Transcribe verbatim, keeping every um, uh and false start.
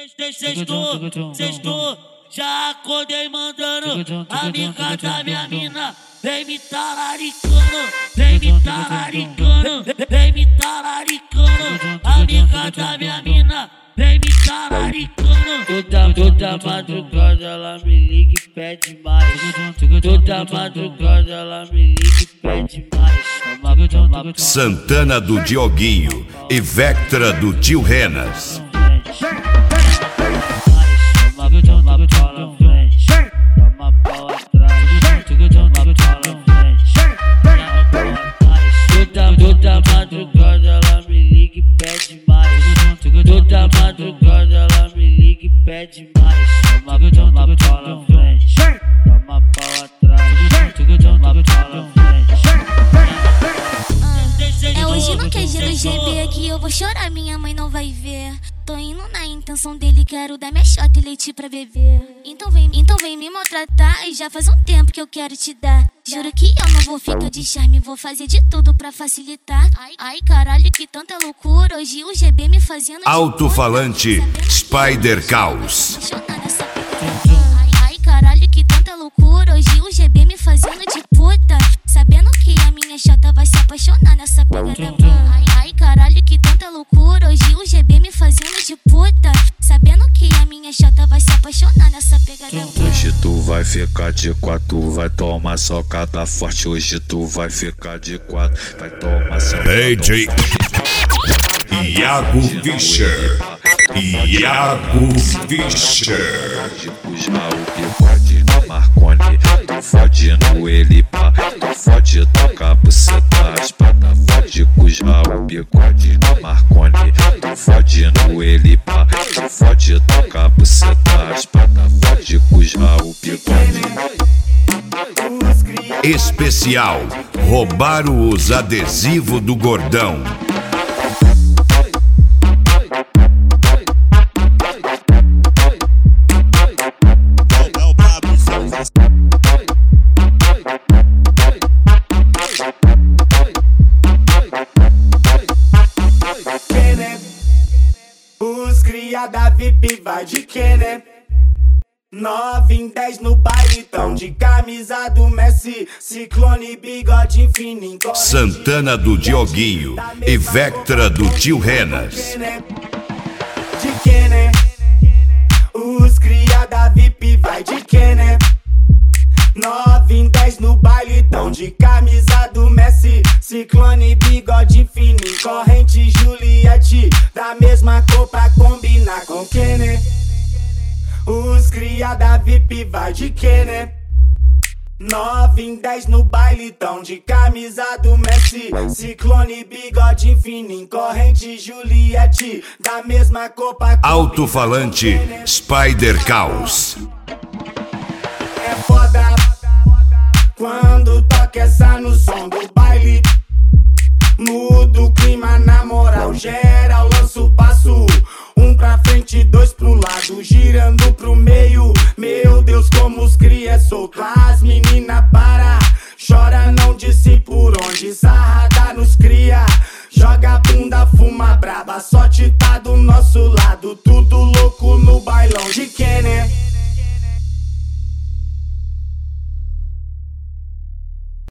Sextou, sextou, já acordei mandando a amiga da minha mina. Vem me talaricando, vem me talaricando, vem me talaricando, amiga da minha mina. Vem me talaricando. Toda, toda madrugada ela me liga e pede mais. Toda madrugada ela me liga e pede mais. Toma, toma, Santana do Dioguinho e Vectra do Tio Renas. Toda madrugada ela me liga e pede mais. Toda madrugada ela me liga e pede mais. Toma, toma pau na frente, toma pau atrás, toma pau na frente. É hoje não quer dia do G B que eu vou chorar, minha mãe não vai ver. Tô indo na intenção dele, quero dar minha shot e leite pra beber. Então vem, então vem me maltratar e já faz um tempo que eu quero te dar. Juro que eu não vou ficar de charme, vou fazer de tudo pra facilitar. Ai, ai caralho, que tanta loucura, hoje o G B me fazendo Alto-falante Spider Caos. Ai, ai caralho, que tanta loucura, hoje o G B me fazendo de puta, sabendo que a minha chata vai se apaixonar nessa pegada. Ai, ai caralho, que tanta loucura, hoje o G B me fazendo de puta, sabendo que a minha chata vai se apaixonar nessa pegada. Hoje tu vai ficar de quatro, vai tomar socada forte. Hoje tu vai ficar de quatro, vai tomar socada D J Iago Fischer. Iago Fischer. Fode no Marconi, tu fode no Elipa, tu fode toca buceta, espada, fode cuja o bigode no Marconi, tu fode no Elipa, tu fode toca buceta, espada, fode cuja o bigode. Especial, roubaram os adesivos do gordão. Os cria da V I P vai de quê, né? Nove em dez no baile, tão de camisa do Messi, Ciclone, bigode fininho. Santana do Dioguinho e Vectra do Tio Renas. De quê, né? Os cria da V I P vai de quê, né? Nove em dez no baile, tão de camisa do Messi, Ciclone, bigode fininho, corrente Juliette, da mesma cor pra combinar com quem, né? Os cria da V I P vai de quê, né? Nove em dez no baile, tão de camisa do Messi, Ciclone, bigode fininho, corrente Juliette, da mesma cor pra combinar. Alto-falante Spider Caos. É foda quando toca essa no som do baile. Muda o clima na moral, geral lança o passo. Um pra frente, dois pro lado, girando pro meio. Meu Deus, como os cria é solto. As menina para, chora não disse por onde. Sarrada nos cria, joga a bunda, fuma braba. Sorte tá do nosso